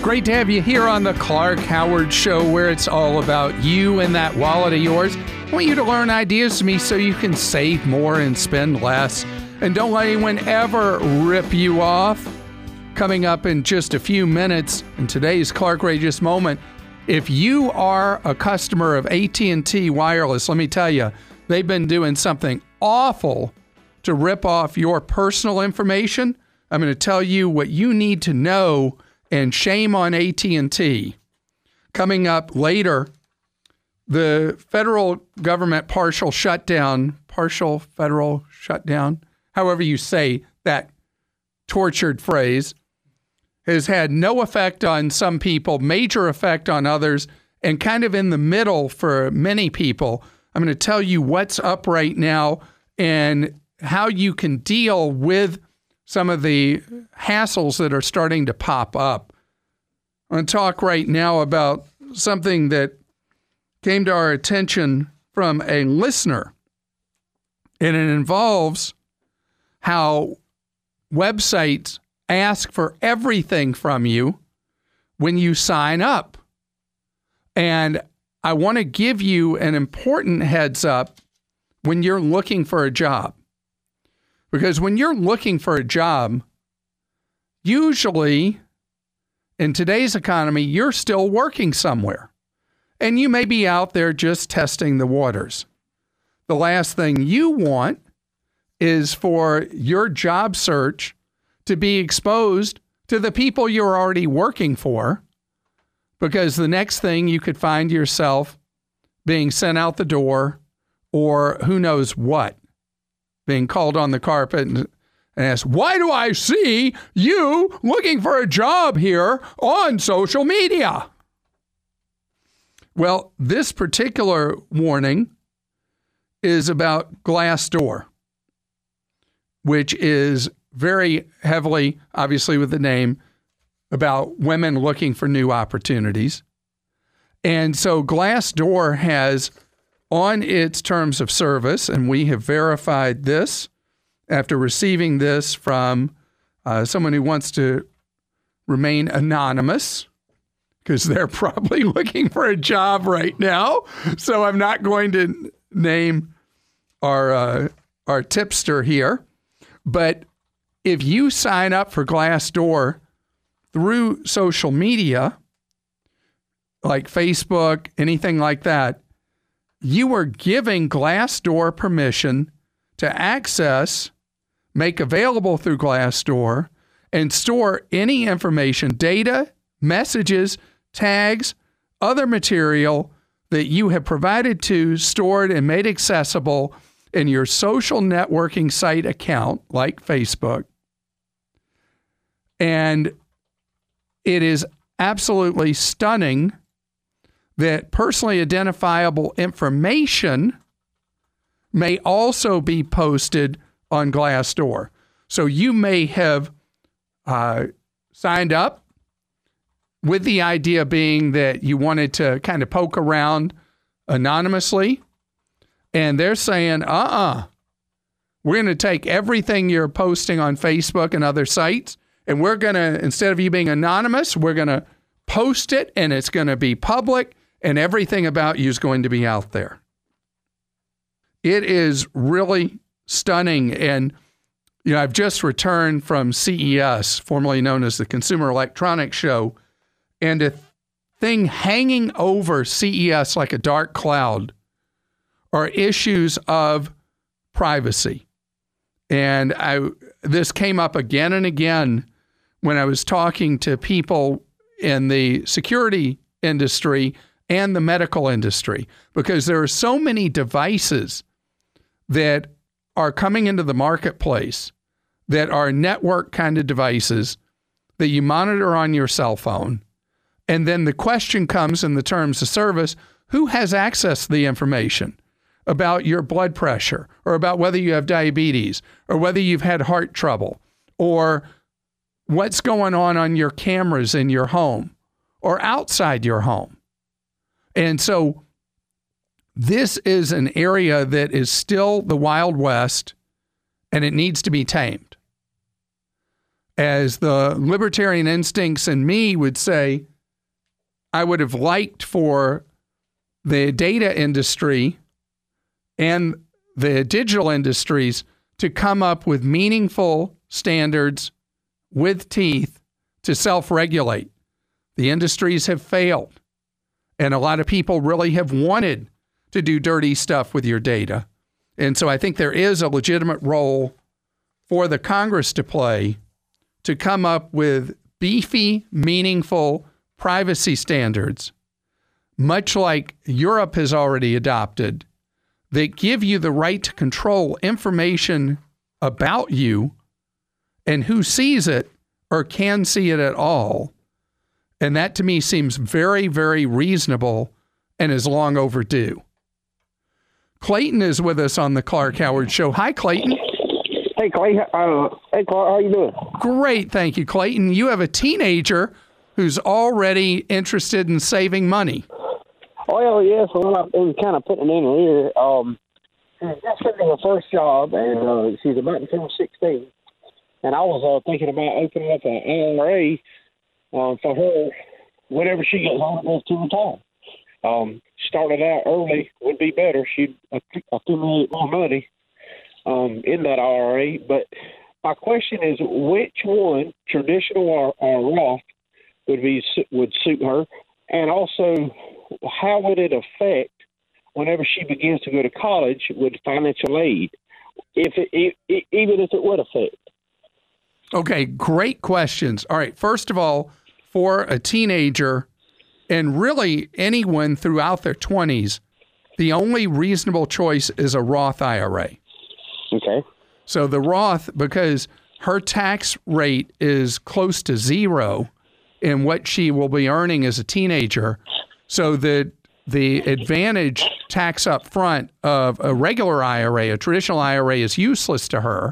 Great to have you here on the Clark Howard Show, where it's all about you and that wallet of yours. I want you to learn ideas from me so you can save more and spend less. And don't let anyone ever rip you off. Coming up in just a few minutes in today's Clarkrageous Moment, if you are a customer of AT&T Wireless, let me tell you, they've been doing something awful to rip off your personal information. I'm going to tell you what you need to know, and shame on AT&T. Coming up later, the federal government partial federal shutdown, however you say that tortured phrase, has had no effect on some people, major effect on others, and kind of in the middle for many people. I'm going to tell you what's up right now and how you can deal with some of the hassles that are starting to pop up. I'm going to talk right now about something that came to our attention from a listener, and it involves how websites ask for everything from you when you sign up. And I want to give you an important heads up when you're looking for a job. Because when you're looking for a job, usually in today's economy, you're still working somewhere. And you may be out there just testing the waters. The last thing you want is for your job search to be exposed to the people you're already working for, because the next thing you could find yourself being sent out the door, or who knows what, being called on the carpet and asked, why do I see you looking for a job here on social media? Well, this particular warning is about Glassdoor, which is very heavily, obviously with the name, about women looking for new opportunities. And so Glassdoor has on its terms of service, and we have verified this after receiving this from someone who wants to remain anonymous, because they're probably looking for a job right now. So I'm not going to name our tipster here. But if you sign up for Glassdoor through social media, like Facebook, anything like that, you are giving Glassdoor permission to access, make available through Glassdoor, and store any information, data, messages, tags, other material that you have provided to, stored, and made accessible in your social networking site account, like Facebook. And it is absolutely stunning that personally identifiable information may also be posted on Glassdoor. So you may have signed up with the idea being that you wanted to kind of poke around anonymously, and they're saying, we're going to take everything you're posting on Facebook and other sites, and we're going to, instead of you being anonymous, we're going to post it, and it's going to be public, and everything about you is going to be out there. It is really stunning. And, I've just returned from CES, formerly known as the Consumer Electronics Show, and a thing hanging over CES like a dark cloud are issues of privacy. And this came up again and again when I was talking to people in the security industry and the medical industry, because there are so many devices that are coming into the marketplace that are network kind of devices that you monitor on your cell phone. And then the question comes in the terms of service, who has access to the information about your blood pressure, or about whether you have diabetes, or whether you've had heart trouble, or what's going on your cameras in your home or outside your home. And so this is an area that is still the Wild West, and it needs to be tamed. as the libertarian instincts in me would say, I would have liked for the data industry and the digital industries to come up with meaningful standards with teeth to self-regulate. The industries have failed, and a lot of people really have wanted to do dirty stuff with your data. And so I think there is a legitimate role for the Congress to play to come up with beefy, meaningful privacy standards, much like Europe has already adopted, that give you the right to control information about you and who sees it or can see it at all. And that to me seems very, very reasonable and is long overdue. Clayton is with us on the Clark Howard Show. Hi, Clayton. Hey, Clay. Hey, Clark, how you doing? Great, thank you, Clayton. You have a teenager who's already interested in saving money. Well, yes. Well, I've been kind of putting it in here. She's just getting her first job, and she's about to turn 16. And I was thinking about opening up an IRA for her whenever she gets on enough to retire. Started out early would be better. She'd accumulate more money in that IRA. But my question is, which one, traditional or Roth, would suit her? And also, how would it affect whenever she begins to go to college with financial aid, even if it would affect? Okay, great questions. All right, first of all, for a teenager, and really anyone throughout their 20s, the only reasonable choice is a Roth IRA. Okay. So the Roth, because her tax rate is close to zero in what she will be earning as a teenager, so that the advantage tax up front of a regular IRA, a traditional IRA, is useless to her.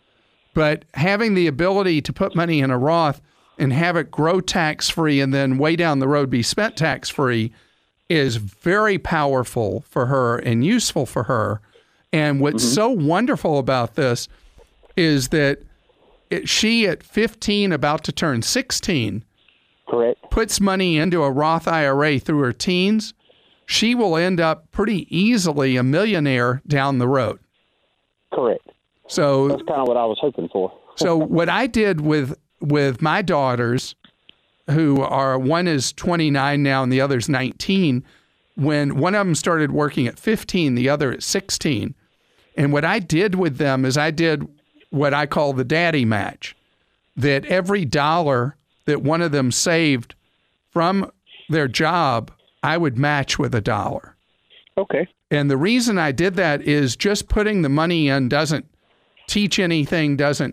But having the ability to put money in a Roth and have it grow tax-free and then way down the road be spent tax-free is very powerful for her and useful for her. And what's so wonderful about this is that she, at 15, about to turn 16, correct, puts money into a Roth IRA through her teens. She will end up pretty easily a millionaire down the road. Correct. So that's kind of what I was hoping for. So what I did with my daughters, who are, one is 29 now and the other's 19, when one of them started working at 15, the other at 16. And what I did with them is I did what I call the daddy match, that every dollar that one of them saved from their job, I would match with $1. Okay. And the reason I did that is just putting the money in doesn't teach anything, doesn't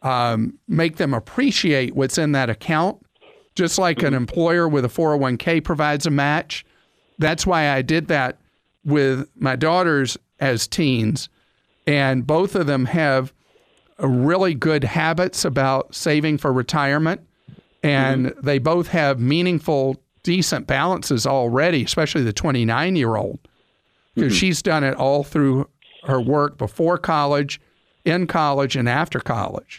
make them appreciate what's in that account, just like an employer with a 401k provides a match. That's why I did that with my daughters as teens. And both of them have really good habits about saving for retirement. And they both have meaningful, decent balances already, especially the 29-year-old, because she's done it all through her work before college, in college, and after college.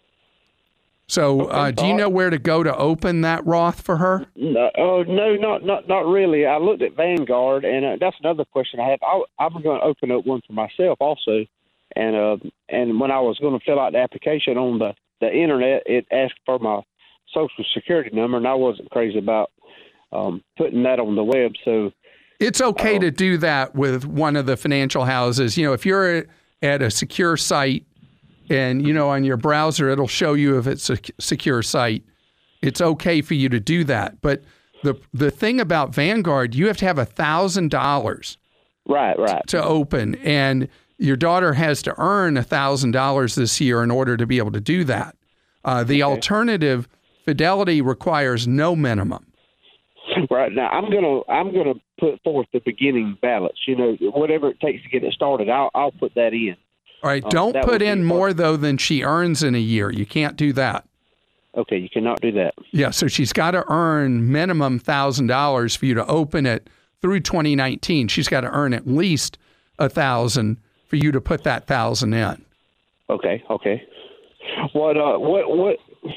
So do you know where to go to open that Roth for her? No, not really. I looked at Vanguard, and that's another question I had. I'm going to open up one for myself also. And when I was going to fill out the application on the internet, it asked for my Social Security number, and I wasn't crazy about putting that on the web. So it's okay to do that with one of the financial houses. You know, if you're at a secure site and, on your browser, it'll show you if it's a secure site. It's okay for you to do that. But the thing about Vanguard, you have to have $1,000 right to open. And your daughter has to earn $1,000 this year in order to be able to do that. The alternative, Fidelity, requires no minimum. Right. Now, I'm gonna put forth the beginning balance. Whatever it takes to get it started, I'll put that in. All right. Don't put in more, though, than she earns in a year. You can't do that. Okay. You cannot do that. Yeah. So she's got to earn minimum $1,000 for you to open it through 2019. She's got to earn at least $1,000 for you to put that $1,000 in. Okay. What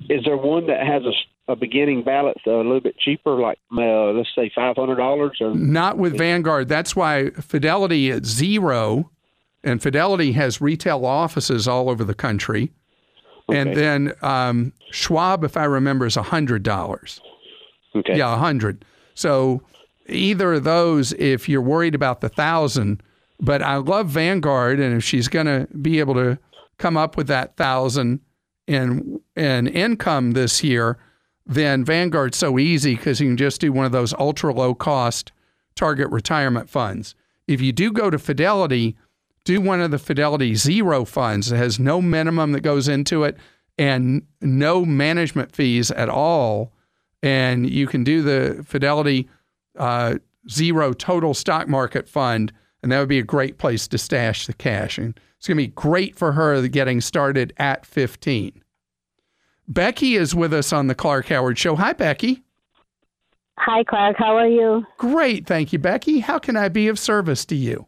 is there one that has a beginning balance a little bit cheaper, like let's say $500? Or not with Vanguard. That's why Fidelity is zero, and Fidelity has retail offices all over the country. Okay. And then Schwab, if I remember, is $100. Okay. Yeah, 100. So either of those, if you're worried about the 1,000, but I love Vanguard, and if she's going to be able to come up with that 1,000 in income this year, then Vanguard's so easy because you can just do one of those ultra low cost target retirement funds. If you do go to Fidelity, do one of the Fidelity Zero funds that has no minimum that goes into it and no management fees at all. And you can do the Fidelity Zero Total Stock Market Fund, and that would be a great place to stash the cash. And it's going to be great for her getting started at 15. Becky is with us on the Clark Howard Show. Hi, Becky. Hi, Clark. How are you? Great. Thank you, Becky. How can I be of service to you?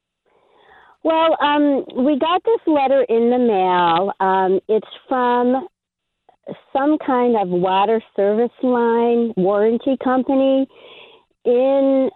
Well, we got this letter in the mail. It's from some kind of water service line warranty company in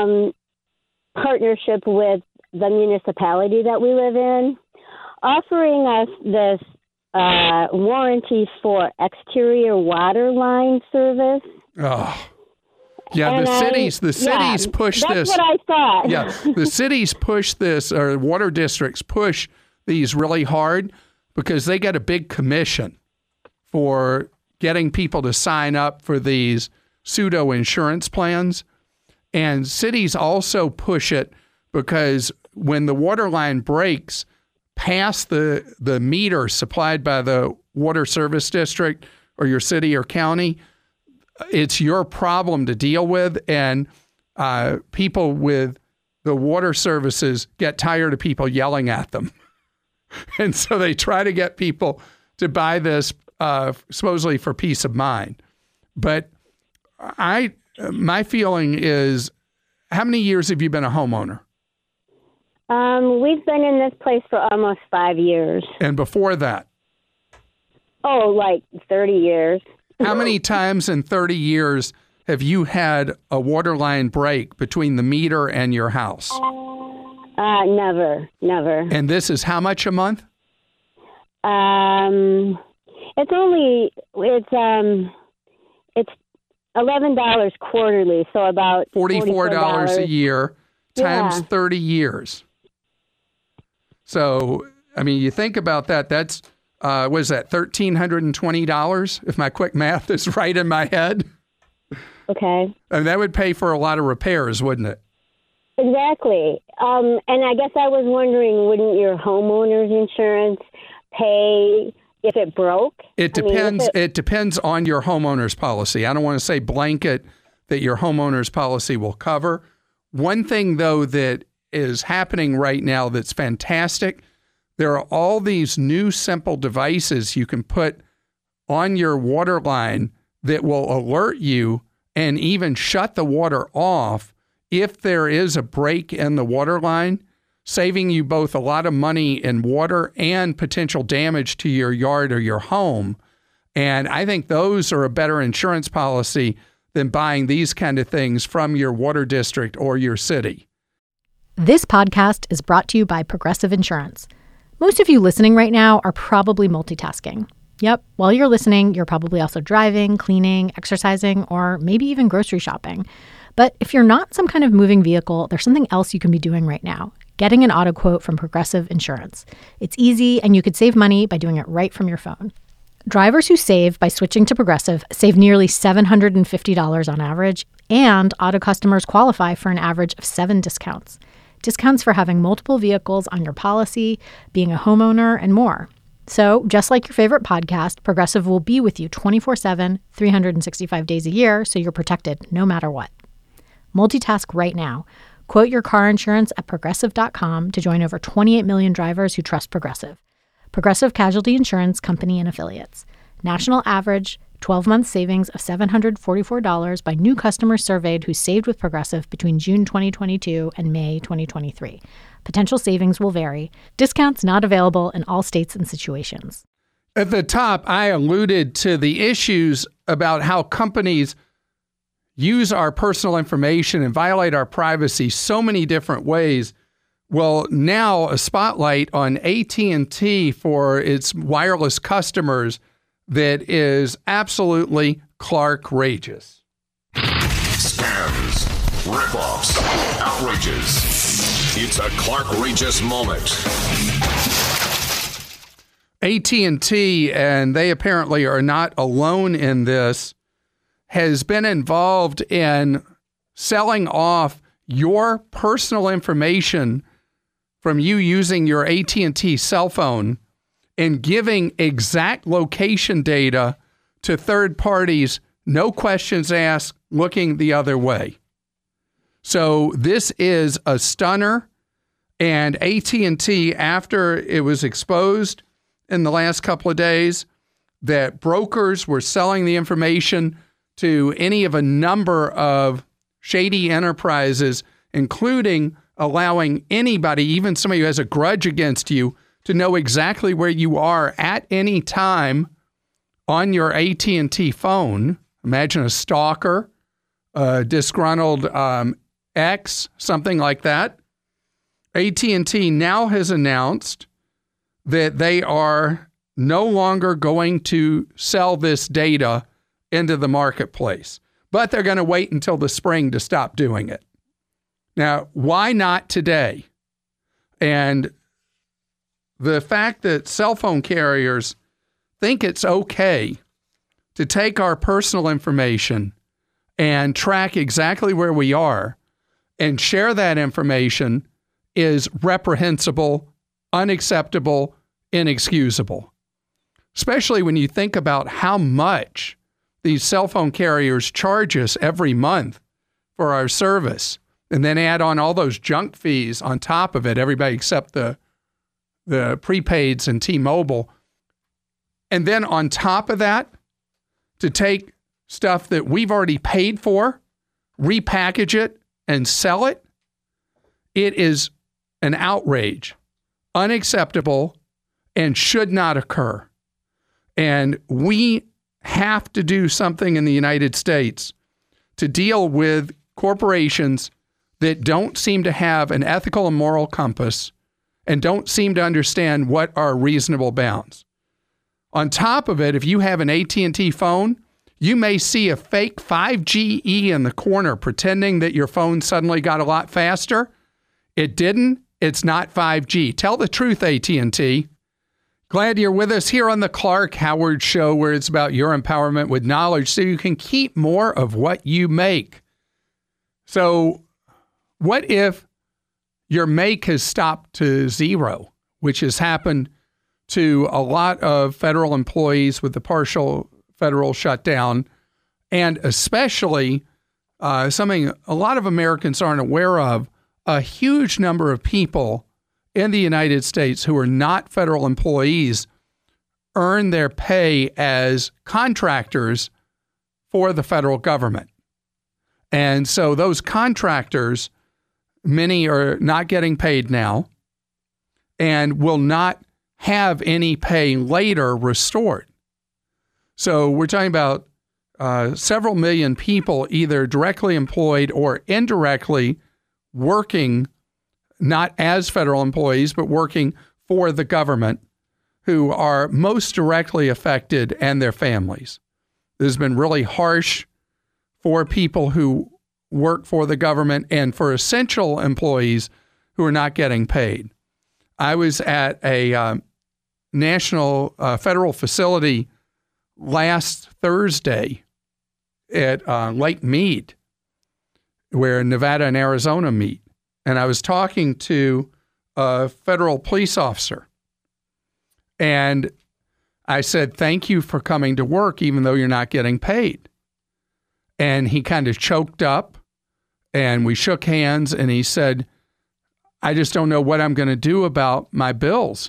partnership with the municipality that we live in, offering us this warranty for exterior water line service. Oh, yeah. The cities push this. That's what I thought. Yeah, the cities push this, or water districts push these really hard because they get a big commission for getting people to sign up for these pseudo insurance plans. And cities also push it because when the water line breaks past the meter supplied by the water service district or your city or county, it's your problem to deal with. And people with the water services get tired of people yelling at them. And so they try to get people to buy this supposedly for peace of mind. But my feeling is, how many years have you been a homeowner? We've been in this place for almost 5 years. And before that? Oh, like 30 years. How many times in 30 years have you had a water line break between the meter and your house? Never. And this is how much a month? It's $11 quarterly, so about $44 a year times 30 years. So, I mean, you think about that, that's, what is that, $1,320, if my quick math is right in my head? Okay. And that would pay for a lot of repairs, wouldn't it? Exactly. And I guess I was wondering, wouldn't your homeowner's insurance pay if it broke? It depends. It depends on your homeowner's policy. I don't want to say blanket that your homeowner's policy will cover. One thing, though, that is happening right now that's fantastic, there are all these new simple devices you can put on your water line that will alert you and even shut the water off if there is a break in the water line, saving you both a lot of money in water and potential damage to your yard or your home. And I think those are a better insurance policy than buying these kind of things from your water district or your city. This podcast is brought to you by Progressive Insurance. Most of you listening right now are probably multitasking. Yep, while you're listening, you're probably also driving, cleaning, exercising, or maybe even grocery shopping. But if you're not some kind of moving vehicle, there's something else you can be doing right now: getting an auto quote from Progressive Insurance. It's easy, and you could save money by doing it right from your phone. Drivers who save by switching to Progressive save nearly $750 on average, and auto customers qualify for an average of 7 discounts. Discounts for having multiple vehicles on your policy, being a homeowner, and more. So, just like your favorite podcast, Progressive will be with you 24/7, 365 days a year, so you're protected no matter what. Multitask right now. Quote your car insurance at Progressive.com to join over 28 million drivers who trust Progressive. Progressive Casualty Insurance Company and Affiliates. National average 12-month savings of $744 by new customers surveyed who saved with Progressive between June 2022 and May 2023. Potential savings will vary. Discounts not available in all states and situations. At the top, I alluded to the issues about how companies use our personal information and violate our privacy so many different ways. Well, now a spotlight on AT&T for its wireless customers that is absolutely Clark-rageous. Scams, ripoffs, outrages. It's a Clark-rageous moment. AT&T, and they apparently are not alone in this, has been involved in selling off your personal information from you using your AT&T cell phone and giving exact location data to third parties, no questions asked, looking the other way. So this is a stunner, and AT&T, after it was exposed in the last couple of days that brokers were selling the information to any of a number of shady enterprises, including allowing anybody, even somebody who has a grudge against you, to know exactly where you are at any time on your AT&T phone. Imagine a stalker, a disgruntled ex, something like that. AT&T now has announced that they are no longer going to sell this data into the marketplace, but they're going to wait until the spring to stop doing it. Now, why not today? And the fact that cell phone carriers think it's okay to take our personal information and track exactly where we are and share that information is reprehensible, unacceptable, inexcusable, especially when you think about how much these cell phone carriers charge us every month for our service, and then add on all those junk fees on top of it, everybody except the prepaids and T-Mobile. And then on top of that, to take stuff that we've already paid for, repackage it, and sell it, it is an outrage, unacceptable, and should not occur. And we have to do something in the United States to deal with corporations that don't seem to have an ethical and moral compass and don't seem to understand what are reasonable bounds. On top of it, if you have an AT&T phone, you may see a fake 5GE in the corner pretending that your phone suddenly got a lot faster. It didn't. It's not 5G. Tell the truth, AT&T. Glad you're with us here on the Clark Howard Show, where it's about your empowerment with knowledge so you can keep more of what you make. So what if your make has stopped to zero, which has happened to a lot of federal employees with the partial federal shutdown, and especially something a lot of Americans aren't aware of, a huge number of people in the United States who are not federal employees earn their pay as contractors for the federal government. And so those contractors, many are not getting paid now and will not have any pay later restored. So we're talking about several million people either directly employed or indirectly working, not as federal employees, but working for the government, who are most directly affected, and their families. This has been really harsh for people who work for the government and for essential employees who are not getting paid. I was at a national federal facility last Thursday at Lake Mead, where Nevada and Arizona meet. And I was talking to a federal police officer. And I said, thank you for coming to work, even though you're not getting paid. And he kind of choked up, and we shook hands, and he said, I just don't know what I'm going to do about my bills.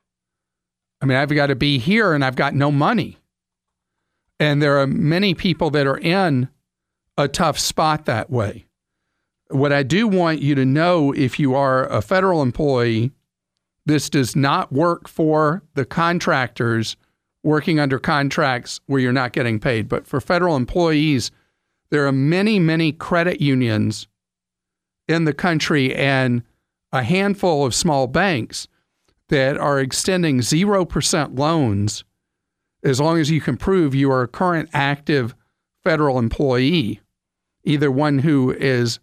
I mean, I've got to be here, and I've got no money. And there are many people that are in a tough spot that way. What I do want you to know, if you are a federal employee, this does not work for the contractors working under contracts where you're not getting paid. But for federal employees, there are many, many credit unions in the country and a handful of small banks that are extending 0% loans as long as you can prove you are a current active federal employee, either one who is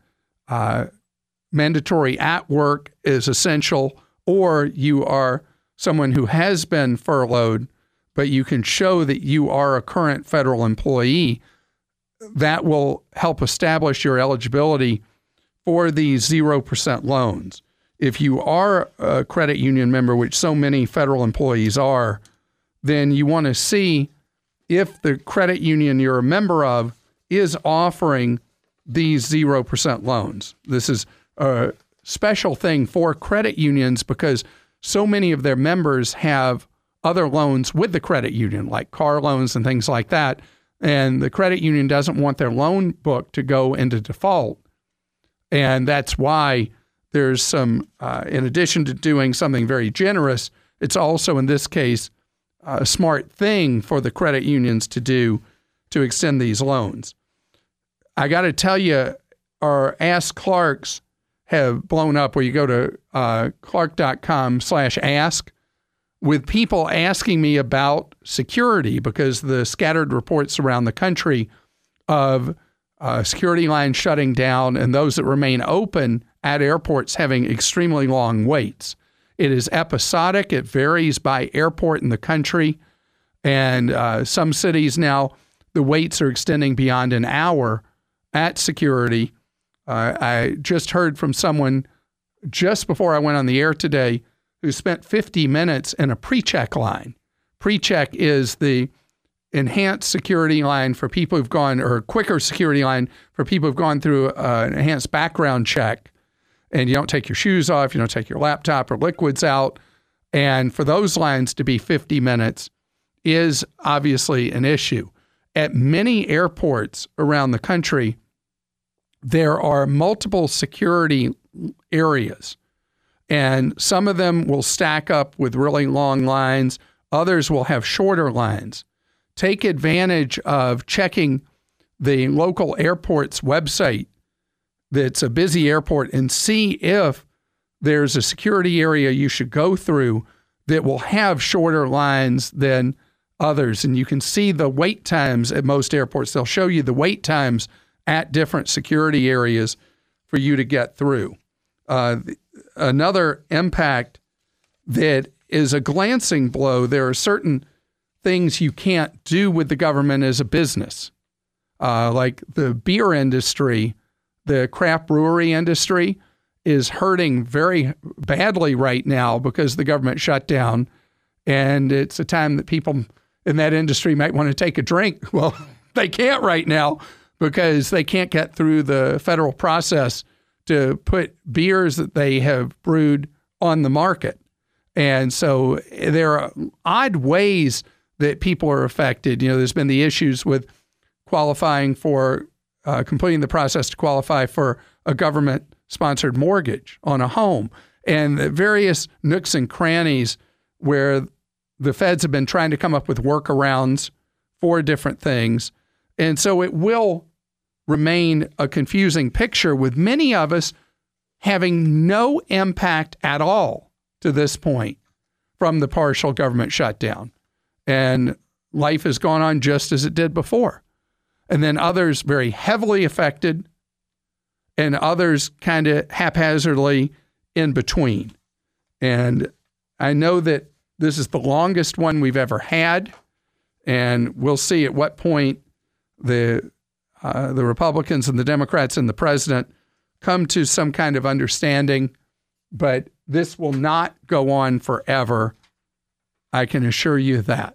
mandatory at work is essential, or you are someone who has been furloughed, but you can show that you are a current federal employee. That will help establish your eligibility for these 0% loans. If you are a credit union member, which so many federal employees are, then you want to see if the credit union you're a member of is offering these 0% loans. This is a special thing for credit unions because so many of their members have other loans with the credit union, like car loans and things like that. And the credit union doesn't want their loan book to go into default. And that's why there's some, in addition to doing something very generous, it's also, in this case, a smart thing for the credit unions to do to extend these loans. I got to tell you, our Ask Clarks have blown up where you go to clark.com/ask with people asking me about security because the scattered reports around the country of security lines shutting down and those that remain open at airports having extremely long waits. It is episodic. It varies by airport in the country. And some cities now, the waits are extending beyond an hour at security. I just heard from someone just before I went on the air today who spent 50 minutes in a pre-check line. Pre-check is the enhanced security line for people who've gone, or quicker security line for people who've gone through an enhanced background check. And you don't take your shoes off, you don't take your laptop or liquids out. And for those lines to be 50 minutes is obviously an issue. At many airports around the country, there are multiple security areas. And some of them will stack up with really long lines. Others will have shorter lines. Take advantage of checking the local airport's website that's a busy airport and see if there's a security area you should go through that will have shorter lines than others. And you can see the wait times at most airports. They'll show you the wait times at different security areas for you to get through. Another impact that is a glancing blow, there are certain things you can't do with the government as a business, like the beer industry. The craft brewery industry is hurting very badly right now because the government shut down. And it's a time that people in that industry might want to take a drink. Well, they can't right now because they can't get through the federal process to put beers that they have brewed on the market. And so there are odd ways that people are affected. You know, there's been the issues with qualifying for completing the process to qualify for a government-sponsored mortgage on a home, and the various nooks and crannies where the feds have been trying to come up with workarounds for different things. And so it will remain a confusing picture with many of us having no impact at all to this point from the partial government shutdown. And life has gone on just as it did before. And then others very heavily affected, and others kind of haphazardly in between. And I know that this is the longest one we've ever had, and we'll see at what point the Republicans and the Democrats and the president come to some kind of understanding. But this will not go on forever. I can assure you that.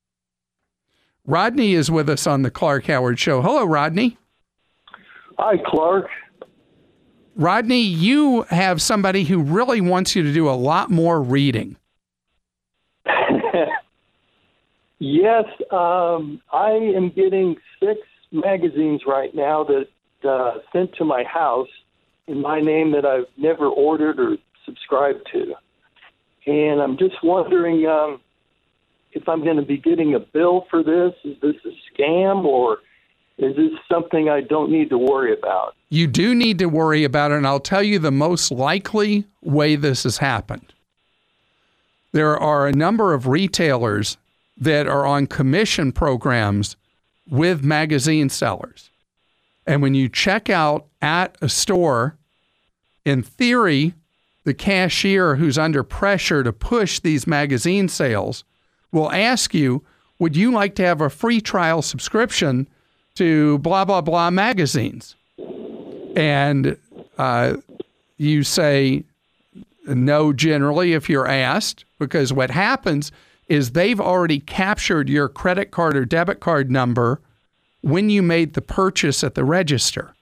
Rodney is with us on the Clark Howard Show. Hello, Rodney. Hi, Clark. Rodney, you have somebody who really wants you to do a lot more reading. Yes, I am getting 6 magazines right now that sent to my house in my name that I've never ordered or subscribed to. And I'm just wondering if if I'm going to be getting a bill for this. Is this a scam, or is this something I don't need to worry about? You do need to worry about it, and I'll tell you the most likely way this has happened. There are a number of retailers that are on commission programs with magazine sellers. And when you check out at a store, in theory, the cashier who's under pressure to push these magazine sales will ask you, would you like to have a free trial subscription to blah, blah, blah magazines? And you say no generally if you're asked, because what happens is they've already captured your credit card or debit card number when you made the purchase at the register.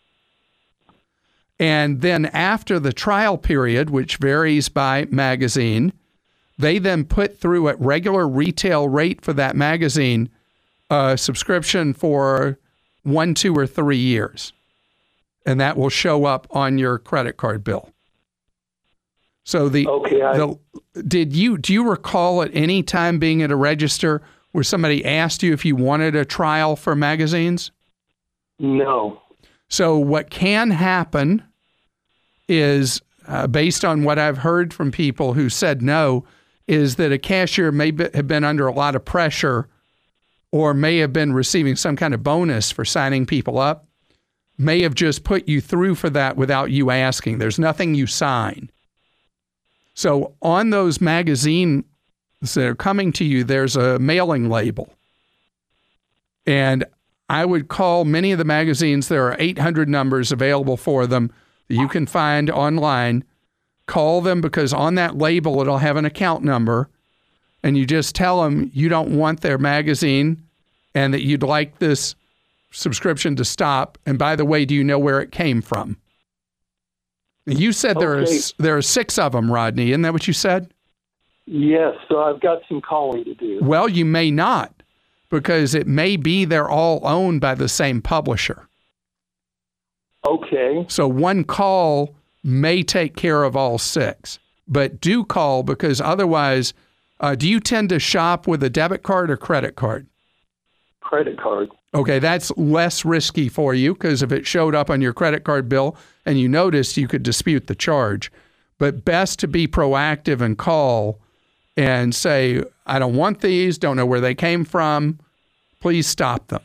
And then after the trial period, which varies by magazine, they then put through at regular retail rate for that magazine a subscription for 1, 2, or 3 years. And that will show up on your credit card bill. So do you recall at any time being at a register where somebody asked you if you wanted a trial for magazines? No. So what can happen is, based on what I've heard from people who said no, is that a cashier may have been under a lot of pressure or may have been receiving some kind of bonus for signing people up, may have just put you through for that without you asking. There's nothing you sign. So on those magazines that are coming to you, there's a mailing label. And I would call many of the magazines, there are 800 numbers available for them that you can find online. Call them, because on that label, it'll have an account number. And you just tell them you don't want their magazine and that you'd like this subscription to stop. And by the way, do you know where it came from? You said there are 6 of them, Rodney. Isn't that what you said? Yes, so I've got some calling to do. Well, you may not, because it may be they're all owned by the same publisher. Okay. So one call may take care of all 6. But do call, because otherwise, do you tend to shop with a debit card or credit card? Credit card. Okay, that's less risky for you, because if it showed up on your credit card bill and you noticed, you could dispute the charge. But best to be proactive and call and say, I don't want these, don't know where they came from, please stop them.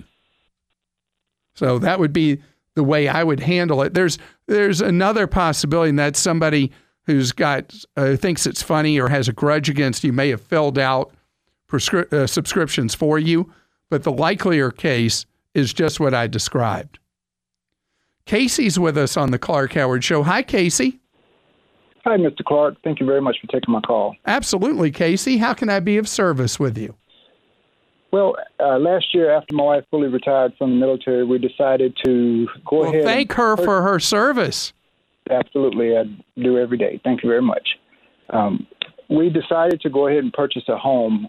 So that would be the way I would handle it. There's another possibility, and that's somebody who's got thinks it's funny or has a grudge against you may have filled out subscriptions for you, but the likelier case is just what I described. Casey's with us on the Clark Howard Show. Hi, Casey. Hi, Mr. Clark. Thank you very much for taking my call. Absolutely, Casey. How can I be of service with you? Well, last year, after my wife fully retired from the military, we decided to go ahead. Well, thank her for her service. Absolutely. I do every day. Thank you very much. We decided to go ahead and purchase a home.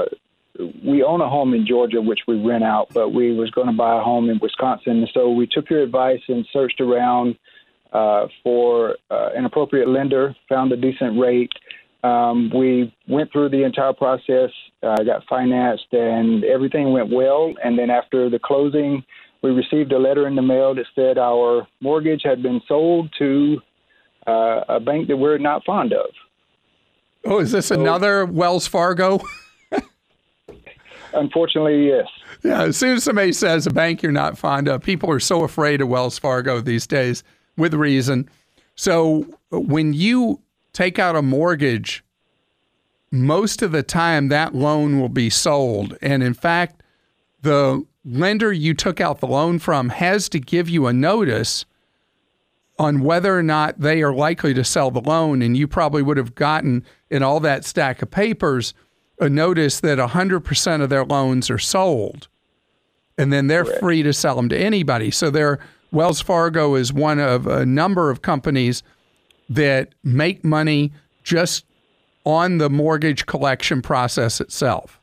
We own a home in Georgia, which we rent out, but we was going to buy a home in Wisconsin. So we took your advice and searched around for an appropriate lender, found a decent rate. We went through the entire process, got financed, and everything went well. And then after the closing, we received a letter in the mail that said our mortgage had been sold to a bank that we're not fond of. Oh, is this another Wells Fargo? Unfortunately, yes. Yeah, as soon as somebody says a bank you're not fond of, people are so afraid of Wells Fargo these days, with reason. So when you take out a mortgage, most of the time that loan will be sold. And in fact, the lender you took out the loan from has to give you a notice on whether or not they are likely to sell the loan. And you probably would have gotten in all that stack of papers a notice that 100% of their loans are sold. And then they're Correct. free to sell them to anybody. So Wells Fargo is one of a number of companies that make money just on the mortgage collection process itself.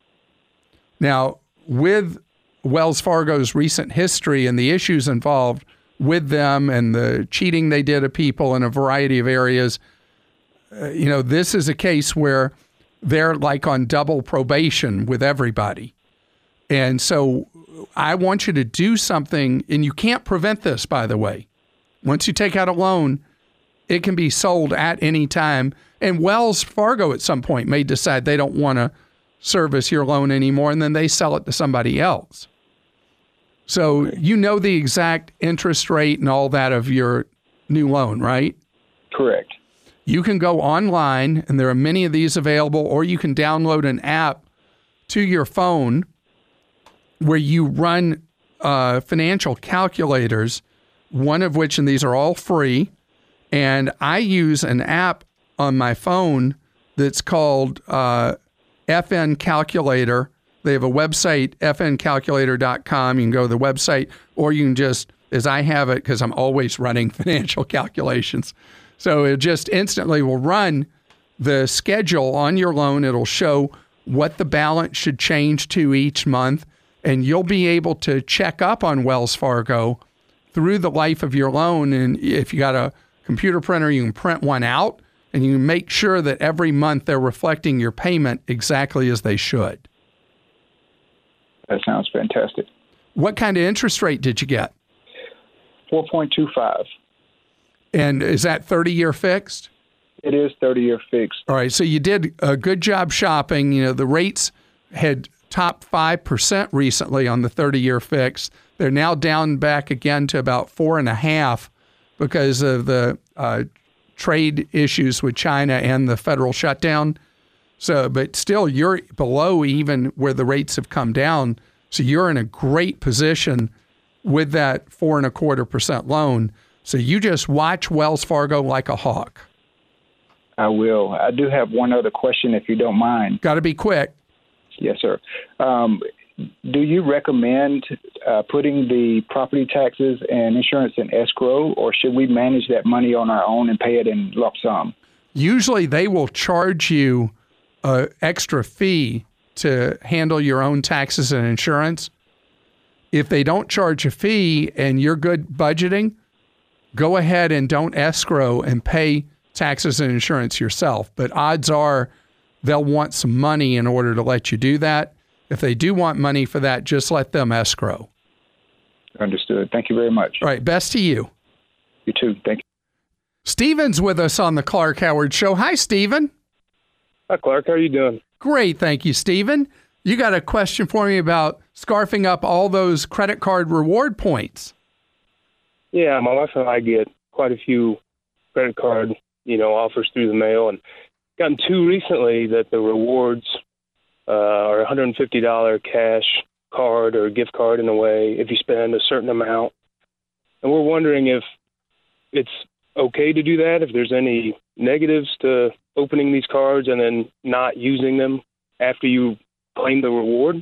Now, with Wells Fargo's recent history and the issues involved with them and the cheating they did of people in a variety of areas, this is a case where they're like on double probation with everybody. And so I want you to do something, and you can't prevent this, by the way. Once you take out a loan, it can be sold at any time. And Wells Fargo at some point may decide they don't want to service your loan anymore, and then they sell it to somebody else. So you know the exact interest rate and all that of your new loan, right? Correct. You can go online, and there are many of these available, or you can download an app to your phone where you run financial calculators, one of which, and these are all free, and I use an app on my phone that's called FN Calculator. They have a website, fncalculator.com. You can go to the website, or you can just, as I have it, because I'm always running financial calculations. So it just instantly will run the schedule on your loan. It'll show what the balance should change to each month, and you'll be able to check up on Wells Fargo through the life of your loan. And if you got a computer printer, you can print one out, and you can make sure that every month they're reflecting your payment exactly as they should. That sounds fantastic. What kind of interest rate did you get? 4.25. And is that 30-year fixed? It is 30-year fixed. All right, so you did a good job shopping. You know, the rates had topped 5% recently on the 30-year fixed. They're now down back again to about 4.5% because of the trade issues with China and the federal shutdown. So, but still, you're below even where the rates have come down. So you're in a great position with that 4.25% loan. So you just watch Wells Fargo like a hawk. I will. I do have one other question, if you don't mind. Got to be quick. Yes, sir. Do you recommend putting the property taxes and insurance in escrow, or should we manage that money on our own and pay it in lump sum? Usually they will charge you an extra fee to handle your own taxes and insurance. If they don't charge a fee and you're good budgeting, go ahead and don't escrow and pay taxes and insurance yourself. But odds are they'll want some money in order to let you do that. If they do want money for that, just let them escrow. Understood. Thank you very much. All right. Best to you. You too. Thank you. Stephen's with us on the Clark Howard Show. Hi, Stephen. Hi, Clark. How are you doing? Great. Thank you, Stephen. You got a question for me about scarfing up all those credit card reward points. Yeah, my wife and I get quite a few credit card, offers through the mail, and gotten two recently that the rewards are $150 cash card or gift card in a way if you spend a certain amount. And we're wondering if it's okay to do that, if there's any negatives to opening these cards and then not using them after you claim the reward.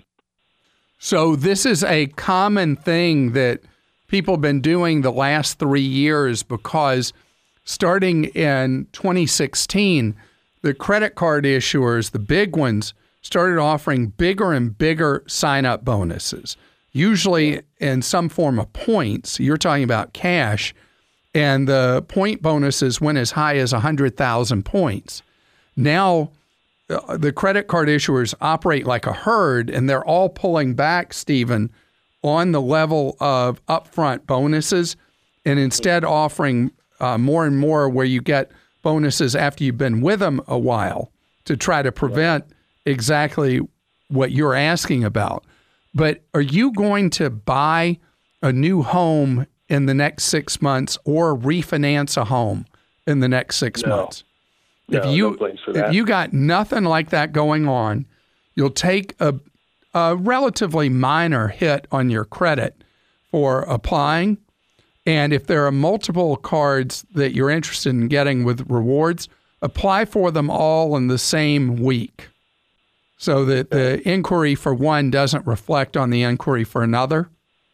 So this is a common thing that people have been doing the last 3 years, because starting in 2016, the credit card issuers, the big ones, started offering bigger and bigger sign-up bonuses, usually in some form of points. You're talking about cash, and the point bonuses went as high as 100,000 points. Now, the credit card issuers operate like a herd, and they're all pulling back, Stephen, on the level of upfront bonuses, and instead offering more and more where you get bonuses after you've been with them a while to try to prevent exactly what you're asking about. But are you going to buy a new home in the next 6 months or refinance a home in the next 6 months? No, no plans for that. If you got nothing like that going on, you'll take a relatively minor hit on your credit for applying. And if there are multiple cards that you're interested in getting with rewards, apply for them all in the same week so that the inquiry for one doesn't reflect on the inquiry for another.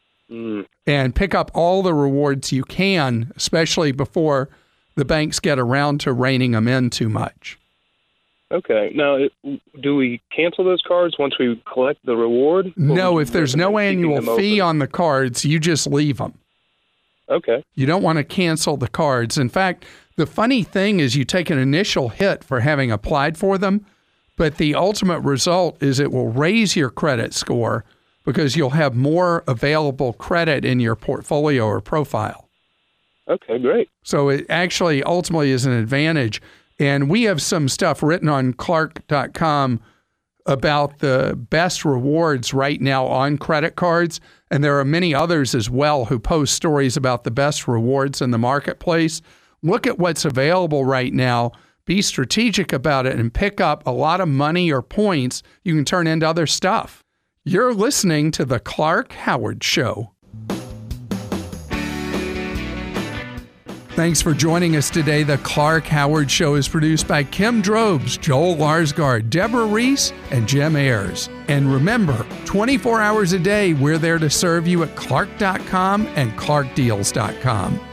And pick up all the rewards you can, especially before the banks get around to reining them in too much. Okay. Now, do we cancel those cards once we collect the reward? No, if there's no annual fee on the cards, you just leave them. Okay. You don't want to cancel the cards. In fact, the funny thing is you take an initial hit for having applied for them, But the ultimate result is it will raise your credit score because you'll have more available credit in your portfolio or profile. Okay, great. So it actually ultimately is an advantage. And we have some stuff written on Clark.com about the best rewards right now on credit cards. And there are many others as well who post stories about the best rewards in the marketplace. Look at what's available right now. Be strategic about it and pick up a lot of money or points you can turn into other stuff. You're listening to The Clark Howard Show. Thanks for joining us today. The Clark Howard Show is produced by Kim Drobes, Joel Larsgaard, Deborah Reese, and Jim Ayers. And remember, 24 hours a day, we're there to serve you at Clark.com and ClarkDeals.com.